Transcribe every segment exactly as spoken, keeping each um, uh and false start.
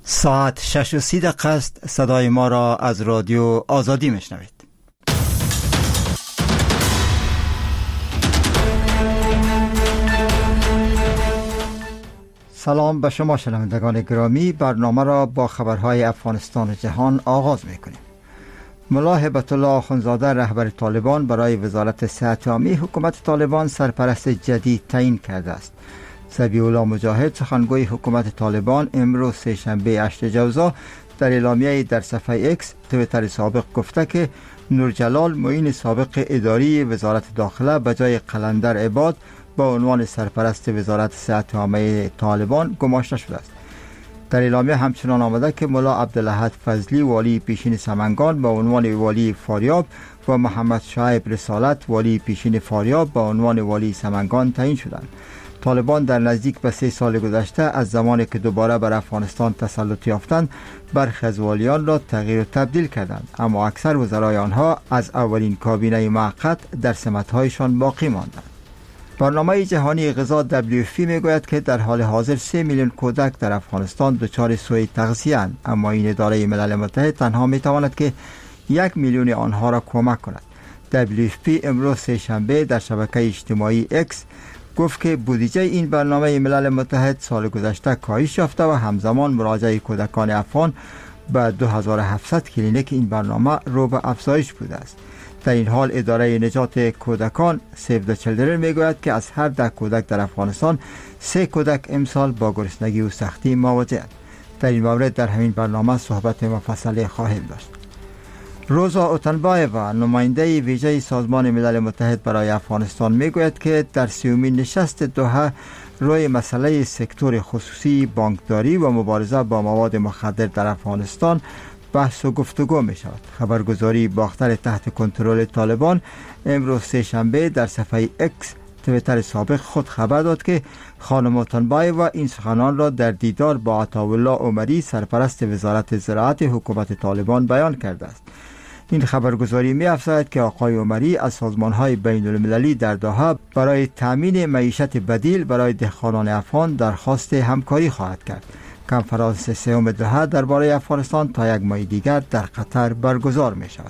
ساعت شش و سی دقیقه است. صدای ما را از رادیو آزادی میشنوید. سلام به شما شنوندگان گرامی. برنامه را با خبرهای افغانستان و جهان آغاز میکنیم. ملا هبت الله آخوندزاده رهبر طالبان برای وزارت صحت عامه حکومت طالبان سرپرست جدید تعیین کرده است. ذبیح الله مجاهد سخنگوی حکومت طالبان امروز سه‌شنبه هشتم جوزا در اعلامیه در صفحه اکس توییتر سابق گفته که نورجلال معین سابق اداری وزارت داخله به جای قلندر عباد با عنوان سرپرست وزارت صحت عامه طالبان گماشته شده است. در اعلامیه همچنان آمده که ملا عبدالاحد فضلی والی پیشین سمنگان با عنوان والی فاریاب و محمد شعیب رسالت والی پیشین فاریاب با عنوان والی سمنگان تعیین شدند. طالبان در نزدیک به سه سال گذشته از زمانی که دوباره بر افغانستان تسلط یافتند برخی از والیان را تغییر و تبدیل کردند، اما اکثر وزرای آنها از اولین کابینه موقت در سمت‌هایشان باقی ماندند. برنامه جهانی غذا دبلیو اف پی میگوید که در حال حاضر سه میلیون کودک در افغانستان دچار سوء تغذیه اند، اما این اداره ملل متحد تنها میتواند که یک میلیون آنها را کمک کند. دبلیو اف پی امروز سه‌شنبه در شبکه اجتماعی اکس گفت که بودجه این برنامه ملل متحد سال گذشته کاهش یافته و همزمان مراجعه کودکان افغان به دو هزار و هفتصد کلینیک این برنامه رو به افزایش بوده است. در این حال اداره نجات کودکان سیو د چیلدرن میگوید که از هر ده کودک در افغانستان سه کودک امسال با گرسنگی و سختی مواجه‌اند. در این مورد در همین برنامه صحبت مفصلی خواهیم داشت. روزا اوتنبایوا نماینده ویژه سازمان ملل متحد برای افغانستان میگوید که در سیومین نشست دوحه روی مسئله سکتور خصوصی بانکداری و مبارزه با مواد مخدر در افغانستان بحث و گفتگو می شود. خبرگزاری باختر تحت کنترل طالبان امروز سه‌شنبه در صفحه اکس توییتر سابق خود خبر داد که خانم اوتنبایوا این سخنان را در دیدار با عطاالله عمری سرپرست وزارت زراعت حکومت طالبان بیان کرده است. این خبرگزاری می افزاید که آقای عمری از سازمان‌های بین المللی در دوحه برای تامین معیشت بدیل برای دهقانان افغان درخواست همکاری خواهد کرد. کنفرانس سوم دوحه درباره افغانستان تا یک ماه دیگر در قطر برگزار می شود.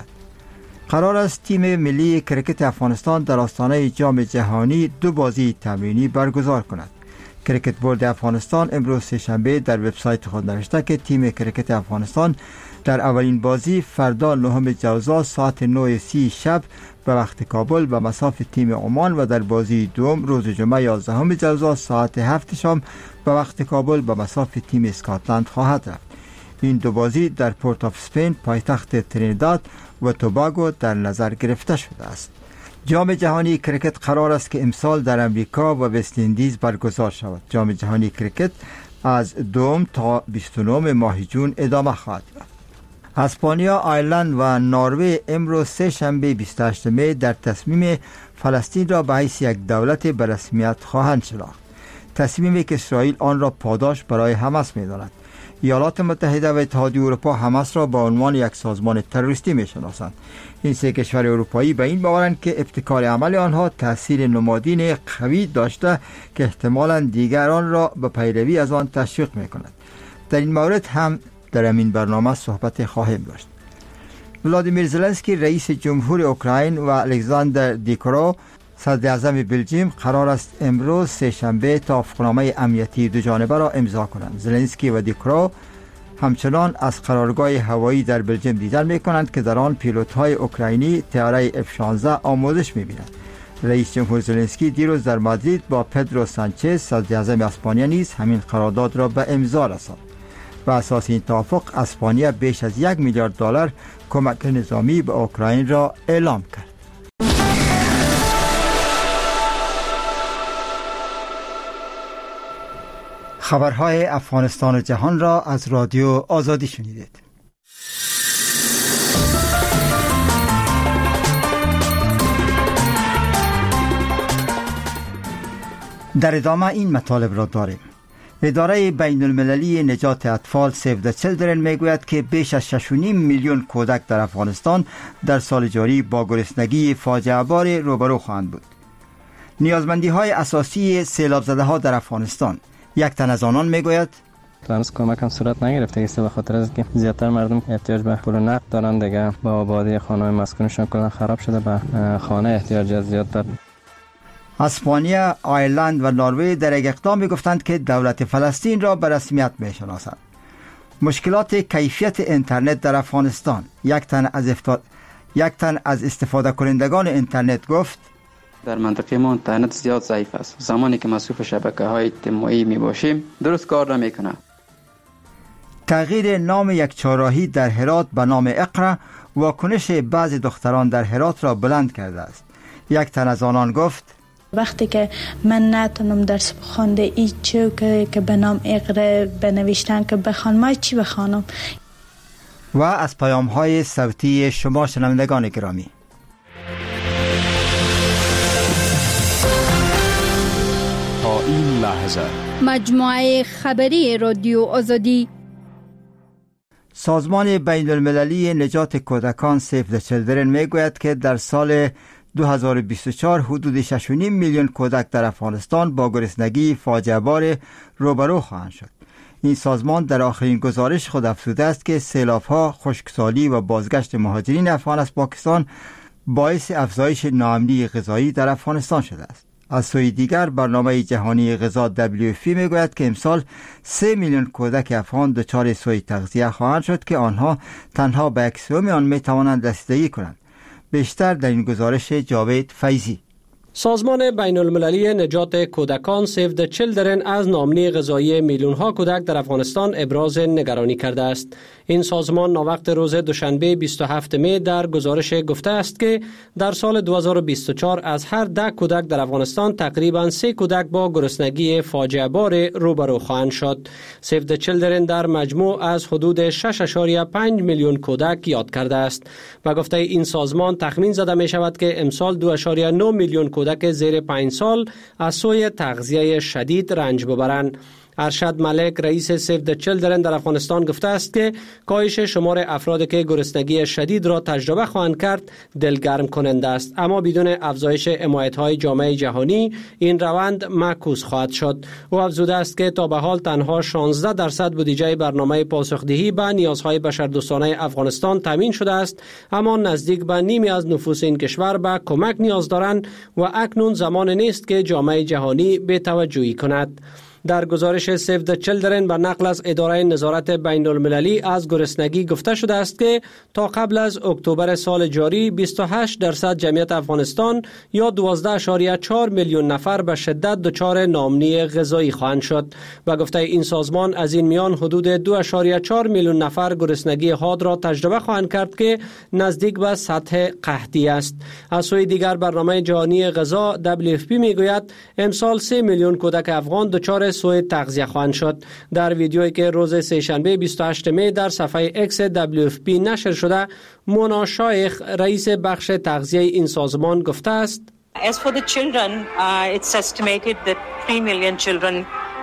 قرار است تیم ملی کرکت افغانستان در آستانه جام جهانی دو بازی تمرینی برگزار کند. کرکت بورد افغانستان امروز سه‌شنبه در وبسایت خود نوشته که تیم کرکت افغانستان در اولین بازی فردا نهم جوزا ساعت نه و سی شب به وقت کابل به مصاف تیم عمان و در بازی دوم روز جمعه یازدهم جوزا ساعت هفت شام به وقت کابل به مصاف تیم اسکاتلند خواهد رفت. این دو بازی در پورت آف اسپین پایتخت ترینیداد و توباگو در نظر گرفته شده است. جام جهانی کرکت قرار است که امسال در امریکا و وست اندیز برگزار شود. جام جهانی کرکت از دوم تا بیست و نهم ماه جون ادامه خواهد یافت. اسپانیا، آیرلند و نروژ امروز سه شنبه بیست و هشتم می در تصمیم فلسطین را به حیث یک دولت به رسمیت خواهند شناخت. تصمیمی که اسرائیل آن را پاداش برای حماس می‌داند. ایالات متحده و اتحادیه اروپا حماس را به عنوان یک سازمان تروریستی می‌شناسند. این سه کشور اروپایی به این باورند که ابتکار عمل آنها تأثیر نمادین قوی داشته که احتمالاً دیگران را به پیروی از آن تشویق می‌کند. در این مورد هم در این برنامه صحبت خواهیم داشت. ولادیمیر زلنسکی رئیس جمهور اوکراین و الکساندر دیکورو صدر اعظم بلژیم قرار است امروز سه‌شنبه توافقنامه امنیتی دو جانبه را امضا کنند. زلنسکی و دیکورو همچنان از قرارگاه هوایی در بلژیم دیدن می‌کنند که در آن پیلوت‌های اوکراینی طیاره اف شانزده آموزش می‌بینند. رئیس جمهور زلنسکی دیروز در مادرید با پدرو سانچز صدر اعظم اسپانیا نیز همین قرارداد را به امضا رساند. و اساس این توافق اسپانیا بیش از یک میلیارد دلار کمک نظامی به اوکراین را اعلام کرد. خبرهای افغانستان و جهان را از رادیو آزادی شنیدید. در ادامه این مطالب را داریم. اداره بین المللی نجات اطفال سیو د چیلدرن میگوید که بیش از شش و نیم میلیون کودک در افغانستان در سال جاری با گرسنگی فاجعه بار روبرو خواهند بود. نیازمندی های اساسی سیلاب زده ها در افغانستان. یک تن از آنان میگوید هنوز کمک هم صورت نگرفته است، به خاطر از اینکه زیادتر مردم احتیاج به پول نقد دارن دیگه. با آبادی خانه‌های مسکونشون کلا خراب شده، به خانه احتیاج زیاد دارن. اسپانیا، آیرلند و نروژ در یک اقدام گفتند که دولت فلسطین را به رسمیت میشناسند. مشکلات کیفیت اینترنت در افغانستان. یک تن از افتاد... یک تن از استفاده کنندگان اینترنت گفت: در منطقه ما اینترنت زیاد ضعیف است. زمانی که مصروف شبکه‌های اجتماعی می باشیم درست کار نمی‌کنه. تغییر نام یک چهارراهی در هرات به نام اقرا واکنش بعضی دختران در هرات را بلند کرده است. یک تن از آنان گفت: وقتی که من نتونم درس بخونده ای چه که, که به نام اقرا بنوشتن که بخوان، ما چی بخوانم؟ و از پیام های صوتی شما شنوندگان گرامی، تا این لحظه مجموعه خبری رادیو آزادی. سازمان بین المللی نجات کودکان سیو د چیلدرن می گوید که در سال دو هزار و بیست و چهار حدود شش و نیم میلیون کودک در افغانستان با گرسنگی فاجعه بار روبرو خواهند شد. این سازمان در آخرین گزارش خود افزوده است که سیلاب‌ها، خشکسالی و بازگشت مهاجرین افغان از پاکستان باعث افزایش ناامنی غذایی در افغانستان شده است. از سوی دیگر برنامه جهانی غذا دبلیو اف پی میگوید که امسال سه میلیون کودک افغان دچار سوء تغذیه خواهند شد که آنها تنها به یک سوم آن میتوانند رسیدگی کنند. بیشتر در این گزارش جاوید فیضی. سازمان بین المللی نجات کودکان سیو د چیلدرن از ناامنی غذایی میلیون ها کودک در افغانستان ابراز نگرانی کرده است. این سازمان ناوقت روز دوشنبه بیست و هفتم می در گزارش گفته است که در سال دو هزار و بیست و چهار از هر ده کودک در افغانستان تقریباً سه کودک با گرسنگی فاجعه بار روبرو خواهند شد. سیو د چیلدرن در مجموع از حدود شش و پنج میلیون کودک یاد کرده است. با گفته این سازمان تخمین زده می شود که امسال دو و نه میلیون کودک زیر پنج سال از سوی تغذیه شدید رنج ببرند. ارشد ملک رئیس سیو د چیلدرن در افغانستان گفته است که کاهش شمار افرادی که گرسنگی شدید را تجربه خواهند کرد دلگرم کننده است، اما بدون افزایش حمایت‌های جامعه جهانی این روند معکوس خواهد شد. او افزوده است که تا به حال تنها شانزده درصد بودجه برنامه پاسخدهی به نیازهای بشردوستانه افغانستان تامین شده است، اما نزدیک به نیمی از نفوس این کشور به کمک نیاز دارند و اکنون زمان نیست که جامعه جهانی بی‌توجهی کند. در گزارش سیو د چیلدرن به نقل از اداره نظارت بین المللی از گرسنگی گفته شده است که تا قبل از اکتبر سال جاری بیست و هشت درصد جمعیت افغانستان یا دوازده و چهار میلیون نفر به شدت دچار ناامنی غذایی خواهند شد. و گفته این سازمان از این میان حدود دو و چهار میلیون نفر گرسنگی حاد را تجربه خواهند کرد که نزدیک به سطح قحطی است. از سوی دیگر برنامه جهانی غذا دبلیو اف پی میگوید امسال سه میلیون کودک افغان دچار سوء تغذیه خواهند شد. در ویدیویی که روز سه‌شنبه بیست و هشتم می در صفحه اکس دبلیو اف پی نشر شده، مونا شایخ رئیس بخش تغذیه این سازمان گفته است: As for the children, uh, it's estimated that three million children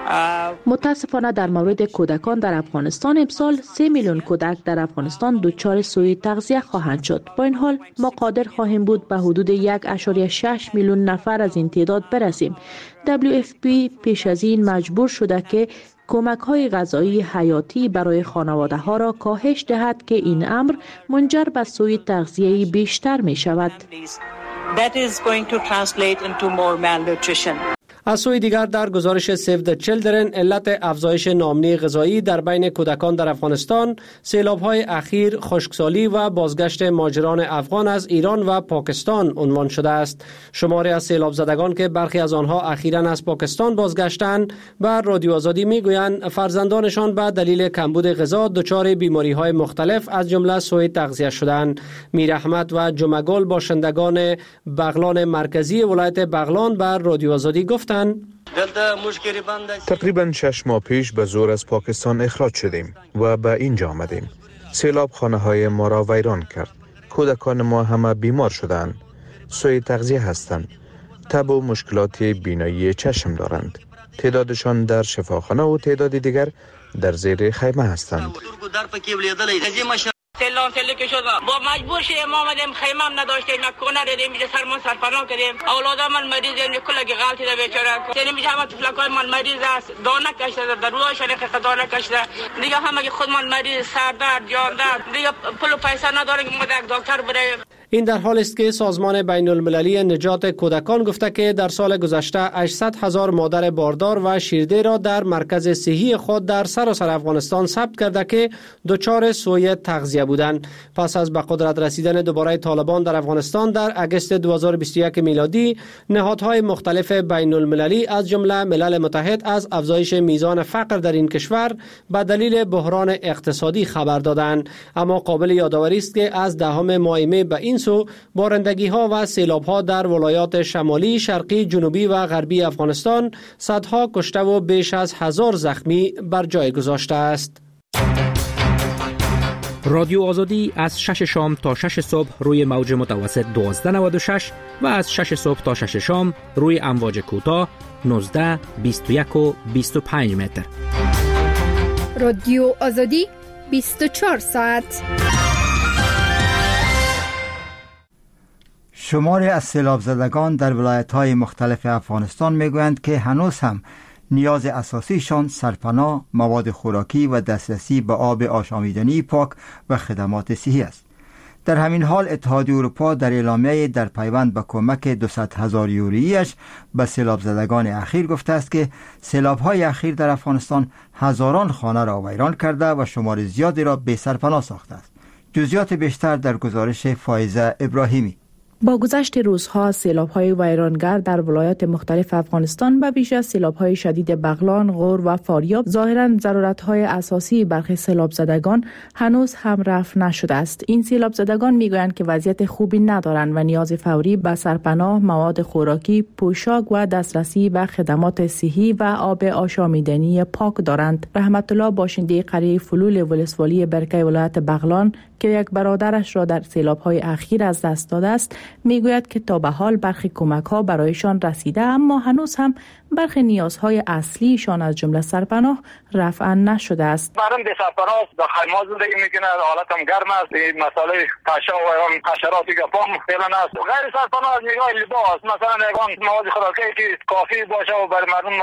متاسفانه در مورد کودکان در افغانستان امسال سه میلیون کودک در افغانستان دچار سوء تغذیه خواهند شد. با این حال ما قادر خواهیم بود به حدود یک و شش میلیون نفر از این تعداد برسیم. دبلیو اف پی پیش از این مجبور شده که کمک های غذایی حیاتی برای خانواده ها را کاهش دهد که این امر منجر به سوء تغذیه بیشتر می شود. That is going to translate into more malnutrition. از سوی دیگر در گزارش سیو د چیلدرن علت افزایش ناامنی غذایی در بین کودکان در افغانستان سیلاب‌های اخیر، خشکسالی و بازگشت مهاجران افغان از ایران و پاکستان عنوان شده است. شماری از سیلاب زدگان که برخی از آنها اخیراً از پاکستان بازگشتند بر رادیو آزادی میگویند فرزندانشان به دلیل کمبود غذا دچار بیماری‌های مختلف از جمله سوء تغذیه شدند. میر احمد و جمعگل باشندگان بغلان مرکزی ولایت بغلان بر رادیو آزادی گفتند: تقریبا شش ماه پیش به زور از پاکستان اخراج شدیم و به اینجا آمدیم. سیلاب خانه های ما را ویران کرد. کودکان ما همه بیمار شدند. سوء تغذیه هستند. تب و مشکلات بینایی چشم دارند. تعدادشان در شفاخانه و تعداد دیگر در زیر خیمه هستند. سلام سلی که شد با مجبور شدیم ما آمدیم خیمه هم نداشتیم یک کونه دیدیم میشه سرمان سرپناه کردیم اولادم من مریض این کلا که غلطی ده بیچاره یعنی میشه همه طفلکای من مریض است دانه کشته در رویشان که دانه کشته دیگه همه که خود من مریض سر درد جان درد دیگه پول و پیسه نداریم که ما یک دکتر بریم. این در حال است که سازمان بین المللی نجات کودکان گفته که در سال گذشته هشتصد هزار مادر باردار و شیرده را در مرکز صحی خود در سراسر افغانستان ثبت کرده که دچار سوء تغذیه بودند. پس از به قدرت رسیدن دوباره طالبان در افغانستان در اگست دو هزار و بیست و یک میلادی، نهادهای مختلف بین المللی از جمله ملل متحد از افزایش میزان فقر در این کشور به دلیل بحران اقتصادی خبر دادند. اما قابل یادآوری است که از دهم ماه می به این سو بارندگی ها و سیلاب ها در ولایات شمالی، شرقی، جنوبی و غربی افغانستان صدها کشته و بیش از هزار زخمی بر جای گذاشته است. رادیو آزادی از شش شام تا شش صبح روی موج متوسط دوازده نود و شش و از شش صبح تا شش شام روی امواج کوتاه نوزده، بیست و یک و بیست و پنج متر. رادیو آزادی بیست و چهار ساعت. شماری از سیلاب زدگان در ولایت‌های مختلف افغانستان میگویند که هنوز هم نیاز اساسیشان سرپناه، مواد خوراکی و دسترسی به آب آشامیدنی پاک و خدمات صحی است. در همین حال اتحادیه اروپا در اعلامیه در پیوند به کمک دویست هزار یورویی‌اش به سیلاب زدگان اخیر گفته است که سیلاب‌های اخیر در افغانستان هزاران خانه را ویران کرده و شمار زیادی را بی سرپناه ساخته است. جزئیات بیشتر در گزارش فائزه ابراهیمی. با گذشت روزها سیلاب‌های ویرانگر در ولایات مختلف افغانستان به ویژه سیلاب‌های شدید بغلان، غور و فاریاب ظاهراً ضرورت‌های اساسی برخی سیلاب زدگان هنوز هم رفع نشده است. این سیلاب زدگان می‌گویند که وضعیت خوبی ندارند و نیاز فوری به سرپناه، مواد خوراکی، پوشاک و دسترسی به خدمات صحی و آب آشامیدنی پاک دارند. رحمت الله باشنده قریه فلول ولسوالی برکه ولایت بغلان که یک برادرش را در سیلاب‌های اخیر از دست داده است، میگوید که تا به حال برخی کمک‌ها برایشان رسیده اما هنوز هم برخی نیازهای اصلیشان از جمله سرپناه رفع نشده است. مردم به سرپناه در خیمه زندگی میکنه، حالتم گرم است، مسئله پشه و حشراتی که پام فعلا است. غیر سرپناه از نگاه لباس مثلا نگاه مواد خوراکی که کافی باشه و برای مردم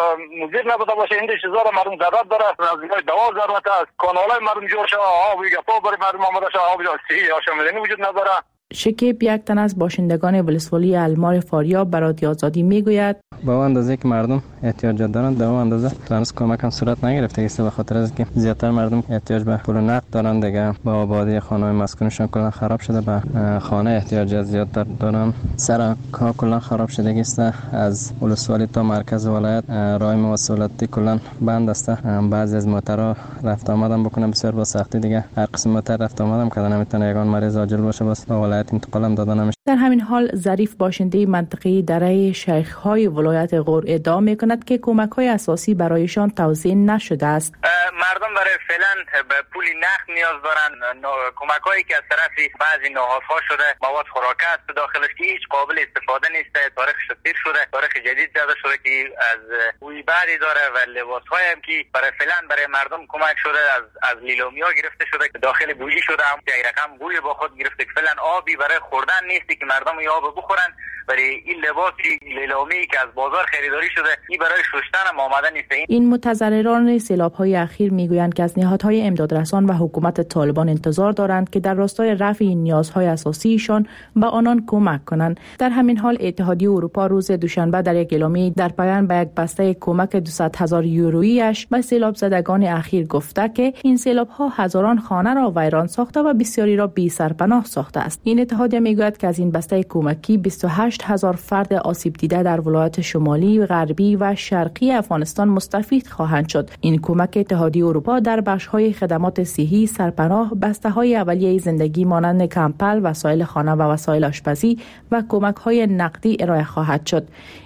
مضر نبوده باشه، این چیزا را مردم ضرورت داره. از نگاه دوا ضرورت است، کانالای مردم جور شده، آب و گپا برای مردم آماده شده، آب صحی آشامیدنی وجود نداره. شکیب یک تن از باشندگان ولسوالی المار فاریاب به رادیو آزادی میگوید با اون اندازه که مردم احتیاج دارند در اون اندازه هنوز کمک هم صورت نگرفته است، به خاطر از اینکه زیادتر مردم احتیاج به پول نقد دارند دیگه. با آبادی خانه‌های مسکونشون کلا خراب شده، به خانه احتیاج زیاد دارن، سرک ها کلا خراب شده است. از ولسوالی تا مرکز ولایت راه مواصلاتی کلا بند است. بعضی از موترها رفت آمدن بکنن بسیار با سختی دیگه. هر قسم موتر رفت آمدن کردن نمیتونه یگان مریض عاجل باشه، بس به ولایت انتقال هم دادن نمیشه. در همین حال ظریف باشنده منطقه دره شیخ‌های ولایت غور ادعا می‌کند که کمک‌های اساسی برایشان توزیع نشده است. مردم برای فعلا به پول نقد نیاز دارند. کمک‌هایی که از طرف بعضی نهادها شده، مواد خوراکی است داخلش که هیچ قابل استفاده نیست، تاریخش تیر شده، تاریخ جدید زده شده که از بوی بعدی داره و لباس‌های هم که برای فعلا برای مردم کمک شده از از لیلومیا گرفته شده، داخل بوجی شده، هم یک رقم بوی با خود گرفته که فعلا آبی برای خوردن نیست که مردم آب بخورن. برای این لباسی لیلومی که از بازار خریداری شده این برای شستن هم آماده نیست. این متضرران سیلاب‌های اخیر میگویند که از نهادهای امدادرسان و حکومت طالبان انتظار دارند که در راستای رفع این نیازهای اساسیشان به آنان کمک کنند. در همین حال اتحادیه اروپا روز دوشنبه در یک اعلامیه در پایان به یک بسته کمک دویست هزار یورویی‌اش به سیلاب زدگان اخیر گفته که این سیلاب‌ها هزاران خانه را ویران ساخته و بسیاری را بی سرپناه ساخته است. این اتحادیه میگوید که از این بسته کمکی بیست و هشت هزار فرد آسیب دیده در ولایات شمالی، غربی و شرقی افغانستان مستفید خواهند شد. این کمک اتحادیه اروپا در بخش‌های خدمات صحی، سرپناه، بسته‌های اولیه زندگی مانند کمپل، وسایل خانه و وسایل آشپزی و کمک‌های نقدی ارائه خواهد شد.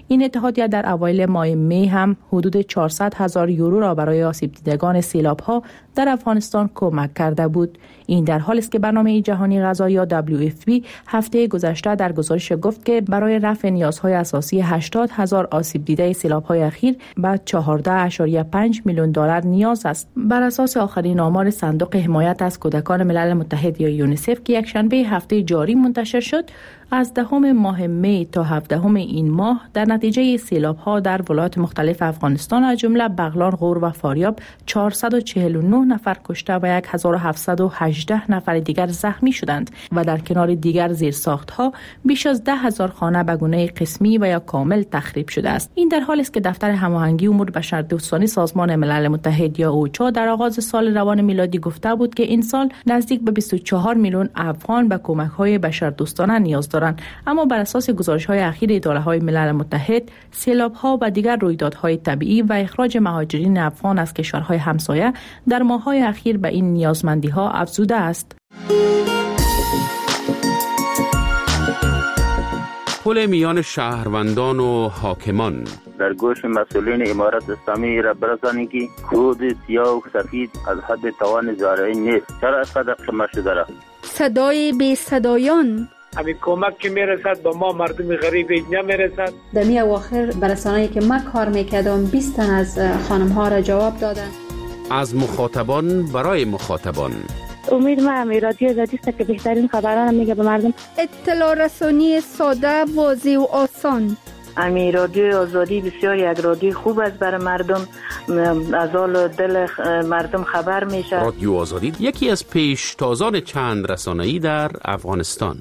این اتحادیه در اوایل ماه می هم حدود چهارصد هزار یورو را برای آسیب دیدگان سیلاب‌ها در افغانستان کمک کرده بود. این در حالی است که برنامه جهانی غذا یا دبلیو اف پی هفته گذشته در گزارش گفت که برای رفع نیازهای اساسی هشتاد هزار آسیب دیده سیلاب‌های اخیر به چهارده اشاریه پنج میلیون دلار نیاز است. بر اساس آخرین آمار صندوق حمایت از کودکان ملل متحد یا یونیسف که یک شنبه هفته جاری منتشر شد، از دهم ماه می تا هفدهم این ماه در نتیجه سیلاب‌ها در ولایات مختلف افغانستان از جمله بغلان، غور و فاریاب چهارصد و چهل و نه نفر کشته و هزار و هفتصد و هجده نفر دیگر زخمی شدند و در کنار دیگر زیرساخت‌ها بیش از ده هزار خانه به گونه قسمی و یا کامل تخریب شده است. این در حالی است که دفتر هماهنگی امور بشردوستانه سازمان ملل متحد یا اوچا در آغاز سال روان میلادی گفته بود که این سال نزدیک به بیست و چهار میلیون افغان به کمک‌های بشردوستانه نیاز دارند، اما بر اساس گزارش‌های اخیر اداره‌های ملل متحد سیلاب‌ها و دیگر رویدادهای طبیعی و اخراج مهاجرین افغان از کشورهای همسایه در ماه‌های اخیر به این نیازمندی‌ها افزوده است. پل میان شهروندان و حاکمان در گوش مسئولین امارت اسلامی را برسانید که کود سیاه و سفید از حد توان زارعی نیست. چرا از قدر قمه شده را؟ صدای بی صدایان همین کمک که میرسد به ما مردم غریب نمیرسد. در می اواخر برسانه‌ای که ما کار میکردم بیست تن از خانم ها را جواب دادن. از مخاطبان برای مخاطبان. امید ما هم رادیو آزادی است که بهترین خبران میگه به مردم. اطلاع رسانی ساده، واضح و آسان. امی رادیو آزادی بسیار یک رادیو خوب است برای مردم، از حال دل مردم خبر میشه. رادیو آزادی یکی از پیشتازان چند رسانه‌ای در افغانستان.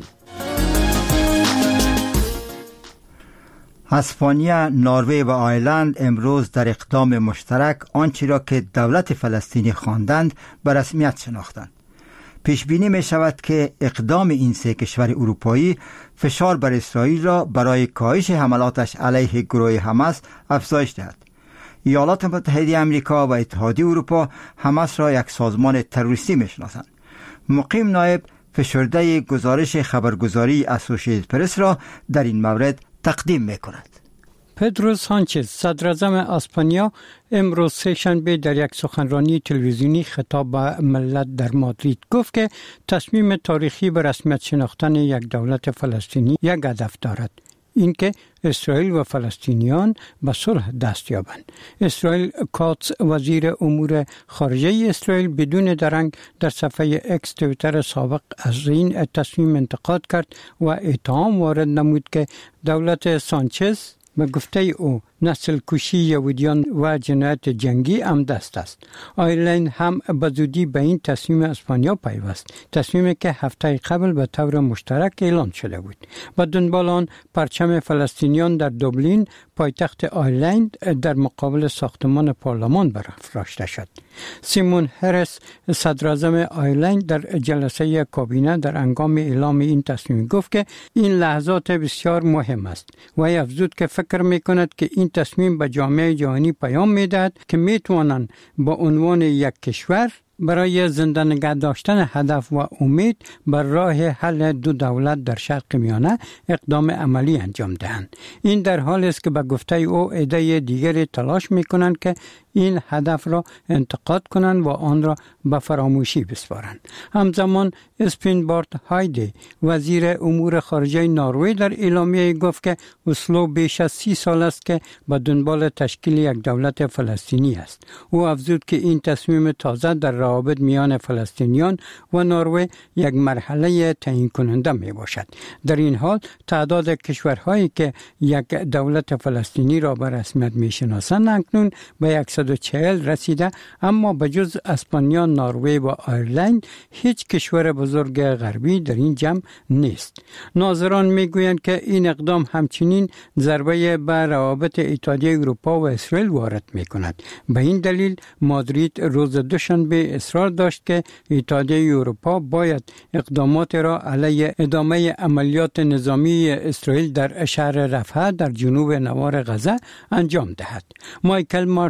اسپانیا، نروژ و آیرلند امروز در اقدام مشترک آنچه را که دولت فلسطینی خواندند به رسمیت شناختند. پیش بینی می شود که اقدام این سه کشور اروپایی فشار بر اسرائیل را برای کاهش حملاتش علیه گروه حماس افزایش دهد. ایالات متحده آمریکا و اتحادیه اروپا حماس را یک سازمان تروریستی می شناسند. مقیم نایب فشرده گزارش خبرگزاری اسوسییتد پرس را در این مورد تقدیم می کند. پدرو سانچز، صدراعظم اسپانیا، امروز سه‌شنبه در یک سخنرانی تلویزیونی خطاب به ملت در مادرید گفت که تصمیم تاریخی به رسمیت شناختن یک دولت فلسطینی یک هدف دارد، اینکه اسرائیل و فلسطینیان به صلح دست یابند. اسرائیل کاتس، وزیر امور خارجه اسرائیل، بدون درنگ در صفحه اکس توییتر سابق از این تصمیم انتقاد کرد و اتهام وارد نمود که دولت سانچز به گفته او نسل کشی یهودیان و جنایت جنگی عمدست است. آیرلند هم به زودی به این تصمیم اسپانیا پیوست، تصمیمی که هفته قبل به طور مشترک اعلان شده بود. با دنبال آن پرچم فلسطینیان در دوبلین، پایتخت آیرلند، در مقابل ساختمان پارلمان برافراشته شد. سیمون هرس، صدراعظم آیرلند، در جلسه کابینه در هنگام اعلام این تصمیم گفت که این لحظات بسیار مهم است و افزود که فکر می‌کند که این تصمیم به جامعه جهانی پیام می‌دهد که می‌توانند با عنوان یک کشور برای زنده نگه داشتن هدف و امید بر راه حل دو دولت در شرق میانه اقدام عملی انجام دهند. این در حالی است که به گفته او عده دیگری تلاش می‌کنند که این هدف را انتقاد کنند و آن را به فراموشی بسپارند. همزمان اسپین بارت هایدی، وزیر امور خارجه نروژ، در اعلامیه گفت که اسلو بیش از سی سال است که به دنبال تشکیل یک دولت فلسطینی است. او افزود که این تصمیم تازه در روابط میان فلسطینیان و نروژ یک مرحله تعیین کننده می باشد. در این حال تعداد کشورهایی که یک دولت فلسطینی را به رسمیت می شناسند اکنون به صد و چهل رسیده، اما بجز اسپانیا، نروژ و آیرلند هیچ کشور بزرگ غربی در این جمع نیست. ناظران میگویند که این اقدام همچنین ضربه به روابط اتحادیه اروپا و اسرائیل وارد میکند. به این دلیل مادرید روز دوشنبه اصرار داشت که اتحادیه اروپا باید اقدامات را علیه ادامه عملیات نظامی اسرائیل در شهر رفح در جنوب نوار غزه انجام دهد. مایکل مارتین، وزیر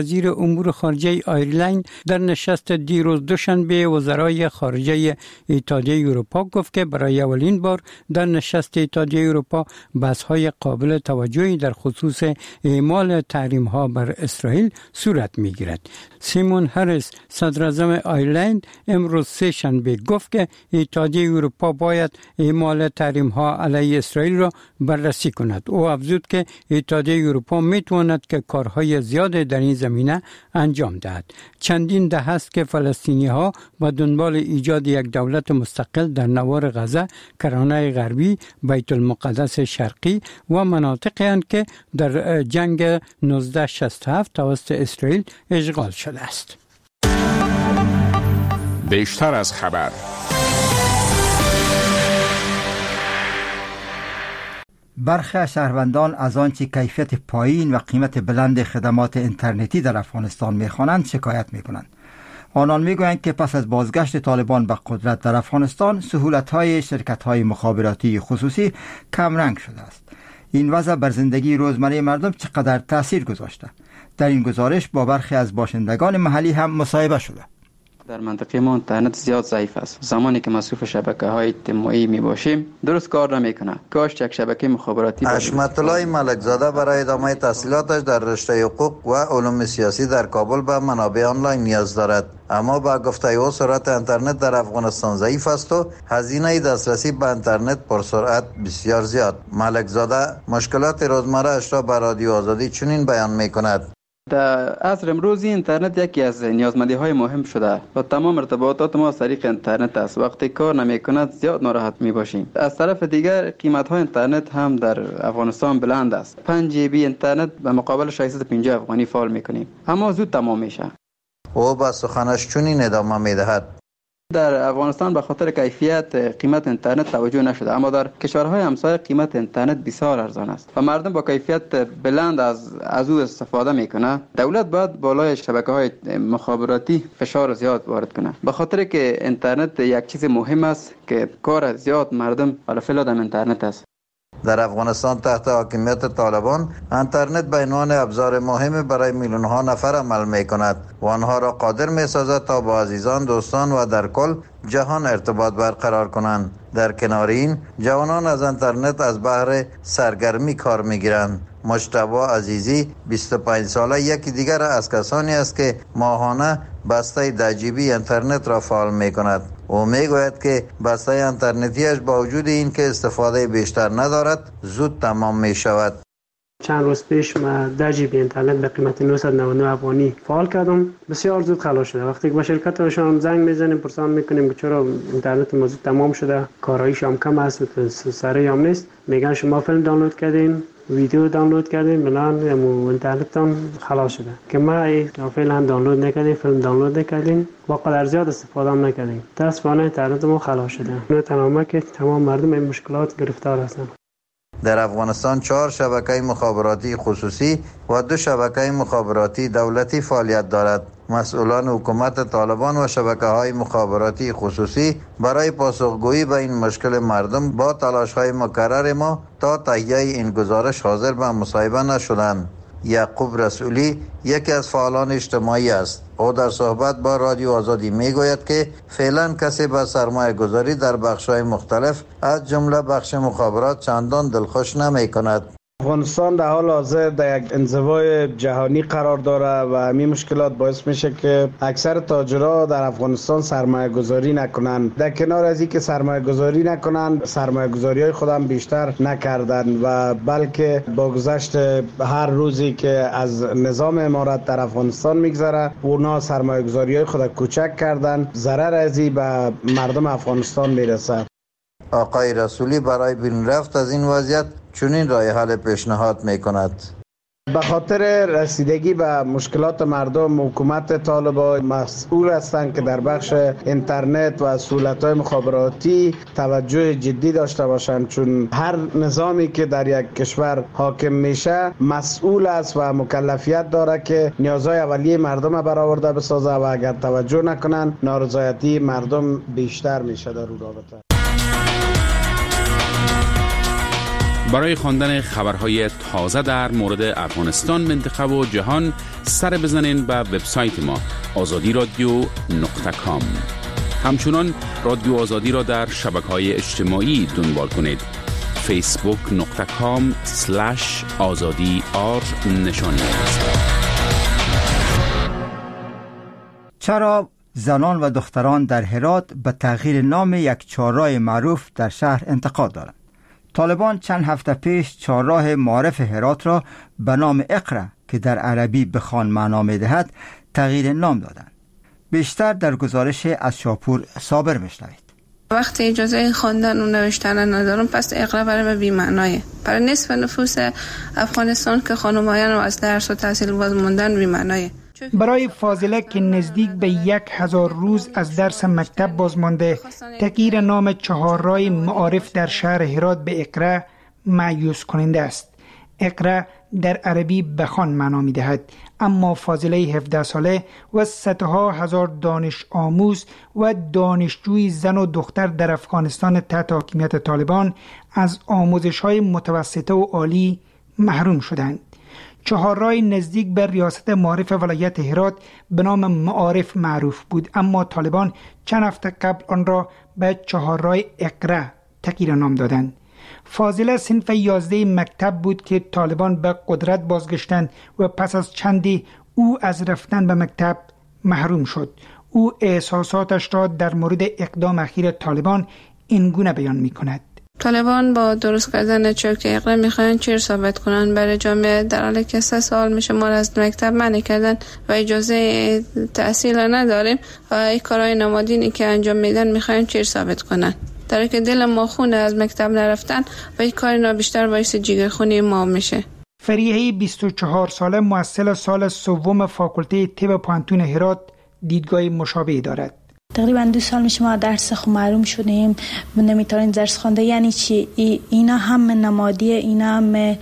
وزیر امور خارجه آیرلند در نشست دیروز دوشنبه وزرای خارجه اتحادیه اروپا گفت که برای اولین بار در نشست اتحادیه اروپا بحث‌های قابل توجهی در خصوص اعمال تحریم‌ها بر اسرائیل صورت می‌گیرد. سیمون هریس صدر اعظم آیرلند امروز سه شنبه گفت که اتحادیه اروپا باید اعمال تحریم‌ها علیه اسرائیل را بررسی کند. او افزود که اتحادیه اروپا می‌تواند که کارهای زیاد در این زمینه انجام دهد. چندین دهه است که فلسطینی‌ها با دنبال ایجاد یک دولت مستقل در نوار غزه، کرانه غربی، بیت المقدس شرقی و مناطقی اند که در جنگ نوزده شصت و هفت توسط اسرائیل اشغال شده است. بیشتر از خبر. برخی از شهروندان از آنچه کیفیت پایین و قیمت بلند خدمات اینترنتی در افغانستان می‌خوانند شکایت می‌کنند. آنان می‌گویند که پس از بازگشت طالبان به قدرت در افغانستان سهولت‌های شرکت‌های مخابراتی خصوصی کمرنگ شده است. این وضع بر زندگی روزمره مردم چقدر تأثیر گذاشته؟ در این گزارش با برخی از باشندگان محلی هم مصاحبه شده. در منطقه ما اینترنت زیاد ضعیف است. زمانی که مصروف شبکه‌های اجتماعی می باشیم درست کار نمی‌کنه. کاش یک شبکه مخابراتی حشمت الله ملکزاده برای ادامه تحصیلاتش در رشته حقوق و علوم سیاسی در کابل به منابع آنلاین نیاز دارد، اما با گفته او سرعت اینترنت در افغانستان ضعیف است و هزینه دسترسی به اینترنت پرسرعت بسیار زیاد. ملکزاده مشکلات روزمره اش را به رادیو آزادی چنین بیان می‌کند: در عصر امروزی اینترنت یکی از نیازمندی های مهم شده و تمام ارتباطات ما از طریق اینترنت است. وقتی کار نمی کند زیاد ناراحت می باشیم. از طرف دیگر قیمت های اینترنت هم در افغانستان بلند است. پنج جی بی اینترنت به مقابل ششصد و پنجاه افغانی فعال می کنیم، اما زود تمام میشه. او با سخنش چنین ادامه می دهد: در افغانستان به خاطر کیفیت قیمت اینترنت توجه نشده، اما در کشورهای همسایه قیمت اینترنت بسیار ارزان است و مردم با کیفیت بلند از از او استفاده میکنه. دولت باید بالای شبکه‌های مخابراتی فشار زیاد وارد کنه، به خاطر که اینترنت یک چیز مهم است که کار زیاد مردم علی فعل اینترنت است. در افغانستان تحت حاکمیت طالبان اینترنت به عنوان ابزار مهم برای میلیون ها نفر عمل می کند و آنها را قادر می سازد تا با عزیزان، دوستان و در کل جهان ارتباط برقرار کنند. در کنار این جوانان از اینترنت از بهر سرگرمی کار می گیرند. مجتبی عزیزی بیست و پنج ساله یکی دیگر از کسانی است که ماهانه بسته ده جی بی اینترنت را فعال می کند. او می گوید که بسته اینترنتیش با وجود این که استفاده بیشتر ندارد زود تمام می شود. چند روز پیش ما ده جی بی اینترنت به قیمت نهصد و نود و نه افغانی فعال کردم. بسیار زود خلاص شده. وقتی که به شرکتشان زنگ میزنیم پرسان میکنیم که چرا اینترنت ما زود تمام شده، کارایش هم کم است، سریع هم نیست، میگن شما فیلم دانلود کردین، ویدیو دانلود کردیم، بلان اینترنتتان خلاص شده که ما فعلا دانلود نکردیم، فیلم دانلود نکردیم، با قدر زیاد استفاده هم نکردیم. متاسفانه اینترنت ما خلاص شده. نه تنها که تمام مردم این مشکلات گرفتار هستند. در افغانستان چهار شبکه مخابراتی خصوصی و دو شبکه مخابراتی دولتی فعالیت دارد. مسئولان حکومت طالبان و شبکه‌های مخابراتی خصوصی برای پاسخگویی به این مشکل مردم با تلاش‌های مکرر ما تا تهیه این گزارش حاضر به مصاحبه نشدند. یعقوب رسولی یکی از فعالان اجتماعی است. او در صحبت با رادیو آزادی میگوید که فعلا کسی به سرمایه گذاری در بخش‌های مختلف از جمله بخش مخابرات چندان دلخوش نمی کند. افغانستان در حال حاضر در یک انزوای جهانی قرار داره و همین مشکلات باعث میشه که اکثر تاجرها در افغانستان سرمایه گذاری نکنن. در کنار از این که سرمایه گذاری نکنن، سرمایه گذاری های خودم بیشتر نکردن و بلکه با گذشت هر روزی که از نظام امارت در افغانستان میگذره اونا سرمایه گذاری های خود کوچک کردن. ضرر از این به مردم افغانستان میرسه. آقای رسولی برای بیرون رفت از این وضعیت چنین راه حل پیشنهاد می کند. به خاطر رسیدگی به مشکلات مردم حکومت طالبان مسئول هستند که در بخش اینترنت و سهولت‌های مخابراتی توجه جدی داشته باشند، چون هر نظامی که در یک کشور حاکم میشه مسئول است و مکلفیت داره که نیازهای اولیه مردم برآورده بسازه و اگر توجه نکنن نارضایتی مردم بیشتر میشه در اون رابطه. برای خواندن خبرهای تازه در مورد افغانستان، منطقه و جهان سر بزنین به وبسایت ما آزادی رادیو نقطه کام. همچنان رادیو آزادی را در شبکه‌های اجتماعی دنبال کنید. فیسبوک نقطه کام سلش آزادی آر نشانی است. چرا زنان و دختران در هرات به تغییر نام یک چهارراه معروف در شهر انتقاد دارند؟ طالبان چند هفته پیش چهارراه معارف هرات را به نام اقرا که در عربی بخوان معنا می‌دهد تغییر نام دادند. بیشتر در گزارش از شاپور صابر میشنوید. وقتی اجازه خواندن و نوشتن ندارم پس اقرا برای من بی‌معنایه. برای نصف نفوس افغانستان که خانم‌هایان و از درس و تحصیل باز موندن بی‌معنایه. برای فاضله که نزدیک به یک هزار روز از درس مکتب باز مانده، تغییر نام چهارراه معارف در شهر هرات به اقرا مایوس کننده است. اقرا در عربی بخوان معنا می دهد، اما فاضله هفده ساله و صدها هزار دانش آموز و دانشجوی زن و دختر در افغانستان تحت حاکمیت طالبان از آموزش های متوسطه و عالی محروم شدند. چهارراه نزدیک به ریاست معارف ولایت هرات به نام معارف معروف بود، اما طالبان چند هفته قبل آن را به چهارراه اقرا تغییر نام دادند. فاضله صنف یازده مکتب بود که طالبان به قدرت بازگشتند و پس از چندی او از رفتن به مکتب محروم شد. او احساساتش را در مورد اقدام اخیر طالبان اینگونه بیان می کند. طالبان با درست کردن چوک اقرا میخواین چیر ثابت کنن برای جامعه، در حالی که سه سال میشه ما از مکتب منع کردن و اجازه تحصیل نداریم و این کارهای نمادینی که انجام میدن میخواین چیر ثابت کنن، در حالی که دل ما خونه از مکتب نرفتن و این کار اینا بیشتر باعث جیگرخونی ما میشه. فریحه بیست و چهار ساله محصل سال سوم فاکولته طب پانتون هرات دیدگاه مشابهی دارد. تقریبا دو سال میشه ما درس خو معلوم شدیم، نمیتونیم درس خونده. یعنی چی؟ اینا هم نمادیه، اینا هم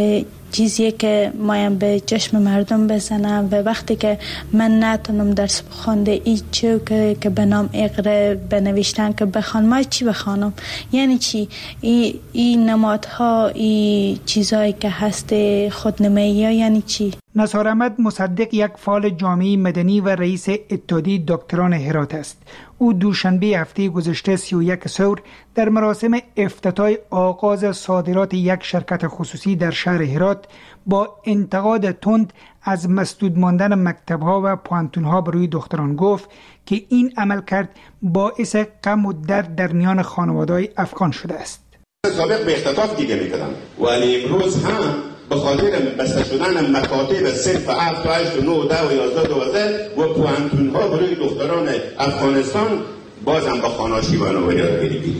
چیزیه که مایم به چشم مردم بزنم و وقتی که من نتونم درس بخونده ای چه که, که به نام اقرا بنوشتن که بخوان، ما چی بخوانم؟ یعنی چی؟ این ای نمادها، این چیزایی که هست خودنمایی ها یعنی چی؟ نصار احمد مصدق یک فعال جامعه مدنی و رئیس اتحادیه دکتران هرات است. او دوشنبه هفته گذشته سی و یک سور در مراسم افتتاح آغاز صادرات یک شرکت خصوصی در شهر هرات با انتقاد تند از مسدود ماندن مکتب‌ها و پانتون‌ها بروی دختران گفت که این عمل کرد باعث غم و درد در میان خانواده‌های افغان شده است. سابق به اختطاف دیده می‌کردن ولی امروز هم به خاطر بسته شدن مکاتب صنف هفت و هشت و نه و ده و یازده دوازده و پوانتون‌ها برای دختران افغانستان بازم با خاناشیوان و یادگیری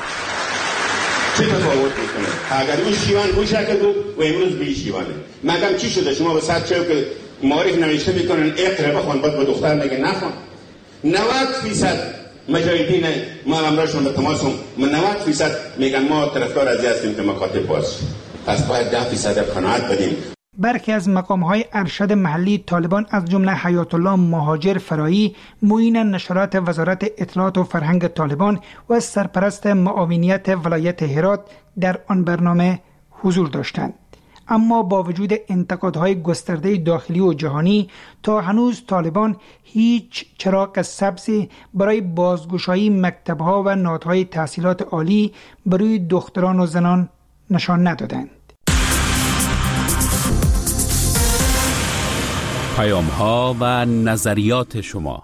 چه تفاوت میکنه؟ اگر اون شیوان اون شکل بود و امروز بی شیوانه. مگم چی شده شما به صد چه که معارف نوشته میکنن اقرا بخوان، بعد به دختر میگه نخوان. نود فیصد مجاهدین ما امرشون به تماسم من نود فیصد میگن ما طرفدار از هستیم که مکاتب باز، پس باید ده فیصد قناعت بدیم. برخی از مقام‌های ارشد محلی طالبان از جمله حیات الله مهاجر فرایی، معین نشرات وزارت اطلاعات و فرهنگ طالبان و سرپرست معاونیت ولایت هرات در آن برنامه حضور داشتند. اما با وجود انتقادهای گسترده داخلی و جهانی، تا هنوز طالبان هیچ چراغ سبزی برای بازگشایی مکتب‌ها و نهادهای تحصیلات عالی برای دختران و زنان نشان ندادند. پیام ها و نظریات شما.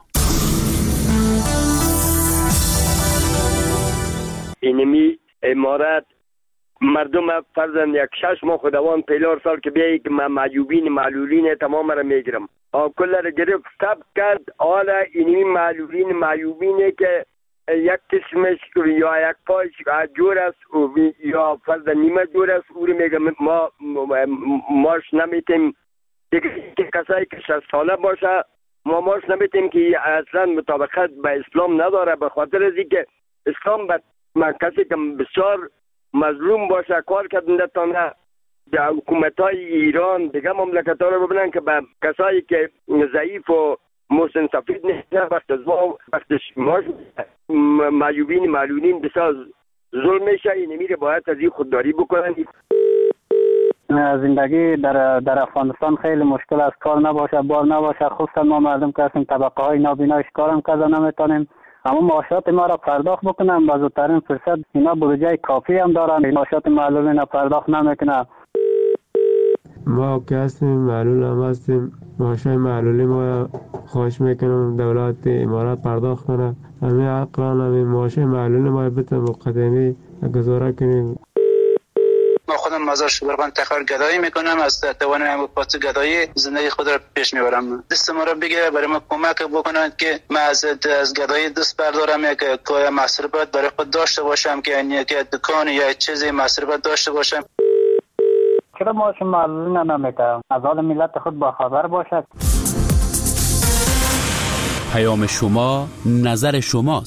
اینمی امارت مردم فرضاً یک شش ماه خودوان پیلار سال که بیایی که من معیوبین معلولین تمام را میگیرم کل را گرفت سب کرد. حالا اینمی معلولین معیوبینه که یک قسمش یا یک پایش جور است یا فرضاً نیمه جور است، او رو میگم ما ماش نمیتیم دیگه که کسایی که شصت ساله باشه ما ماش نمیتیم که اصلا مطابقت به اسلام نداره، به خاطر از اینکه اسلام به کسی که بسیار مظلوم باشه کار کردنده تانه در حکومت های ایران دیگه مملکت ها رو ببینن که به کسایی که ضعیف و محسن سفید نیست وقت از ما وقتش ماش معیوبین معلولین بسیار ظلم میشه. این میره باید از این خودداری بکنن. زندگی در در افغانستان خیلی مشکل است. کار نباشه، بار نباشه، خصوصا ما مردم که هستیم طبقه های نابینایش کارم کذا نمیتونیم. اما معاشات ما را پرداخت بکنم با زودترین فرصت. اینا بودجه کافی هم دارن، معاشات معلولین را پرداخت نمیکنه. ما که هستیم معلول هم هستیم، معاشای معلولی ما خواهش میکنم دولت امارات پرداخت کنه. همین اقران همین معاشای معلولی ما بتونه مقدمی گزاره کنیم. ما خودم مزار شبرغان تخار گدایی میکنم، از توان هم پاس گدایی زندگی خود را پیش میبرم. دست ما را بگیره برای ما کمک بکنند که ما از از گدایی دست بردارم، یک کار مصرفات برای خود داشته باشم که یعنی که دکان یا چیزی مصرفات داشته باشم. چرا معاش معلولین نمیکنم؟ از حال ملت خود با خبر باشد. پیام شما، نظر شماست.